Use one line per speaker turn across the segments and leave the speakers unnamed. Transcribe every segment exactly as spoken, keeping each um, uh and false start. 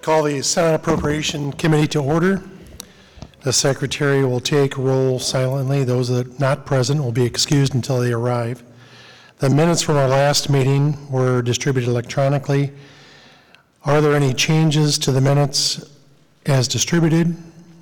Call the Senate Appropriation Committee to order. The Secretary will take roll silently. Those that are not present will be excused until they arrive. The minutes from our last meeting were distributed electronically. Are there any changes to the minutes as distributed?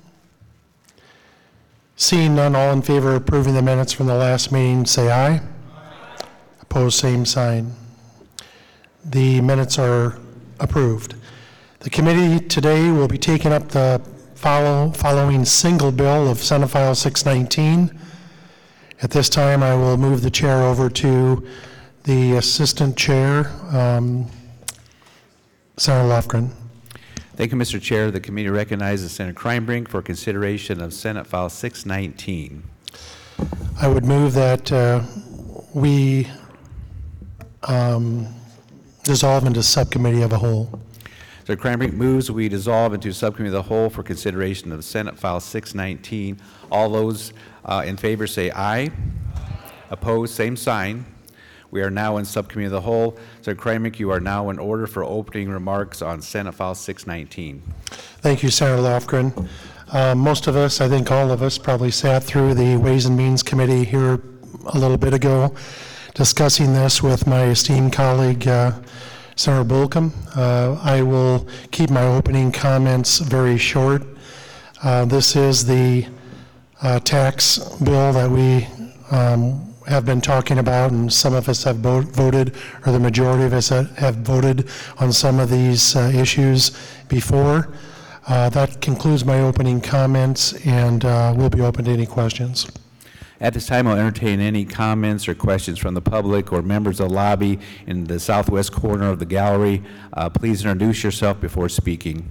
Seeing none, all in favor of approving the minutes from the last meeting, say aye. Aye. Opposed, same sign. The minutes are approved. The committee today will be taking up the follow, following single bill of Senate File six nineteen. At this time, I will move the chair over to the Assistant Chair, um, Senator Lofgren.
Thank you, Mister Chair. The committee recognizes Senator Kreinbrink for consideration of Senate File six nineteen.
I would move that uh, we um, dissolve into subcommittee of a whole.
So Kreinbrink moves we dissolve into subcommittee of the whole for consideration of Senate File six nineteen. All those uh, in favor say aye. Aye. Opposed, same sign. We are now in subcommittee of the whole. So Kreinbrink, you are now in order for opening remarks on Senate File six nineteen.
Thank you, Senator Lofgren. Uh, most of us, I think all of us, probably sat through the Ways and Means Committee here a little bit ago, discussing this with my esteemed colleague, uh, Senator Bolcom. Uh, I will keep my opening comments very short. Uh, this is the uh, tax bill that we um, have been talking about, and some of us have vo voted, or the majority of us have voted on some of these uh, issues before. Uh, that concludes my opening comments, and uh, we'll be open to any questions.
At this time, I'll entertain any comments or questions from the public or members of the lobby in the southwest corner of the gallery. Uh, please introduce yourself before speaking.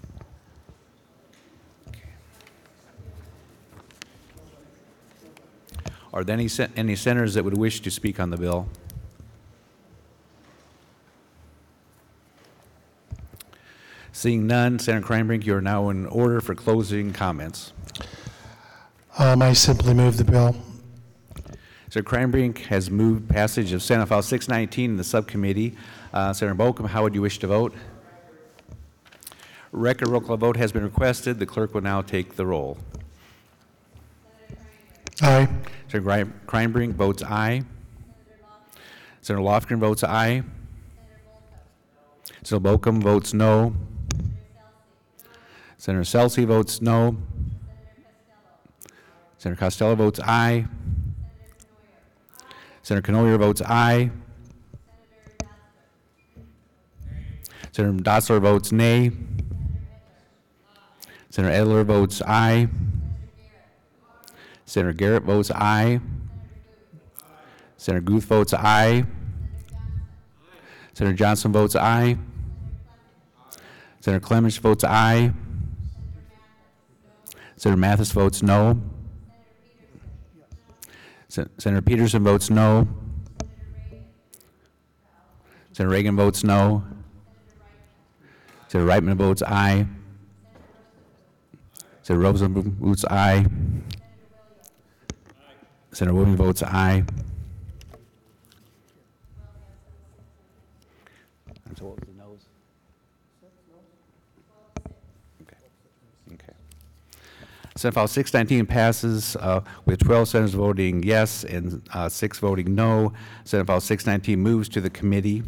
Are there any, any senators that would wish to speak on the bill? Seeing none, Senator Kreinbrink, you are now in order for closing comments.
Um, I simply move the bill.
Senator Kreinbrink has moved passage of Senate File six nineteen in the subcommittee. Uh, Senator Bolcom, how would you wish to vote? Record roll call vote has been requested. The clerk will now take the roll.
Aye.
Senator Kreinbrink votes aye. Senator Lofgren votes aye. Senator Bolcom votes no. Senator Scelsi votes no. Senator Costello votes aye. Senator Knoyer votes aye. Senator Dotzler votes nay. Senator Edler votes aye. Senator Garrett votes aye. Senator Guth votes aye. Senator Johnson votes aye. Senator Clemens votes aye. Senator Mathis votes no. Senator Peterson votes no. Senator Reagan votes no. Senator Reitman votes aye. Senator Rosen votes aye. Senator Williams votes aye. And so what was the noes? Okay. Okay. Senate File six nineteen passes uh, with twelve senators voting yes and uh, six voting no. Senate File six nineteen moves to the committee.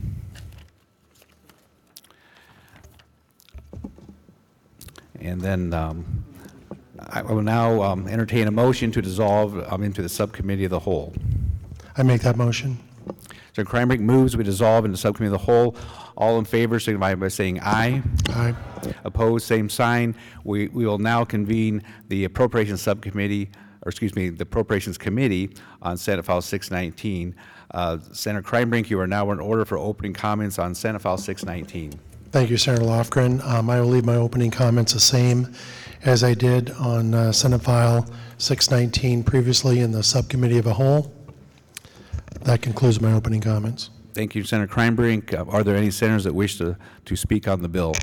And then um, I will now um, entertain a motion to dissolve um, into the subcommittee of the whole. I
make that motion.
So Kreinbrink moves we dissolve into the subcommittee of the whole. All in favor signify by saying aye.
Aye.
Opposed, same sign. We, we will now convene the Appropriations Subcommittee, or excuse me, the Appropriations Committee on Senate File six nineteen. Uh, Senator Kreinbrink, you are now in order for opening comments on Senate File six nineteen.
Thank you, Senator Lofgren. Um, I will leave my opening comments the same as I did on uh, Senate File six nineteen previously in the Subcommittee of a whole. That concludes my opening comments.
Thank you, Senator Kreinbrink. Uh, are there any senators that wish to, to speak on the bill?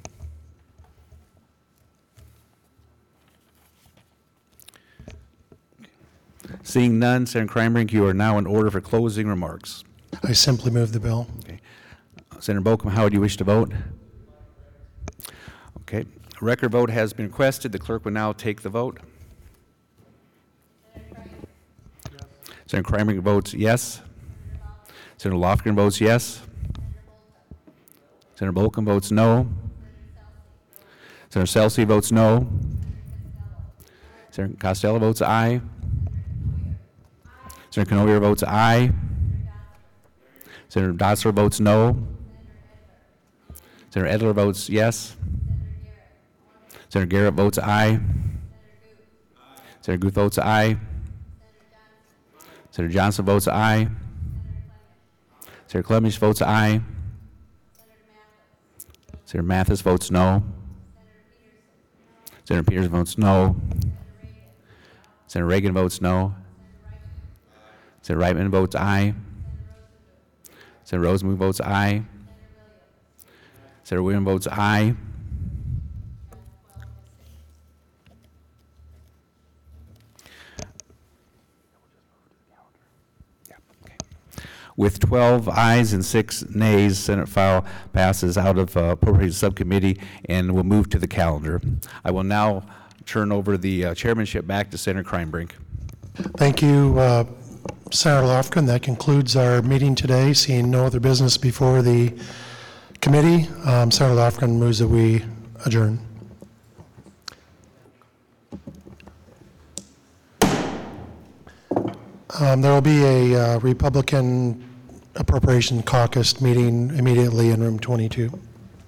Seeing none, Senator Kreinbrink, you are now in order for closing remarks.
I simply move the bill.
Okay. Uh, Senator Bolcom, how would you wish to vote? Okay. A record vote has been requested. The clerk will now take the vote. Senator Kramer votes yes. Senator Lofgren votes yes. Senator Bolkin votes no. Senator Selsey votes no. Senator Costello votes aye. Senator Canoyer votes aye. Senator Dossler votes no. Senator Edler votes yes. Senator Garrett votes aye. Senator Guth votes aye. Senator Johnson votes aye. Senator Clemish votes aye. Senator Mathis votes no. Senator Peters votes no. Senator Reagan votes no. Senator Reitman votes aye. Senator Rosenblum votes aye. Senator Williams votes aye. With twelve ayes and six nays, Senate file passes out of uh, Appropriations Subcommittee and will move to the calendar. I will now turn over the uh, chairmanship back to Senator Kreinbrink.
Thank you, uh, Senator Lofgren. That concludes our meeting today. Seeing no other business before the committee, um, Senator Lofgren moves that we adjourn. Um, there will be a uh, Republican Appropriation Caucus meeting immediately in room twenty-two.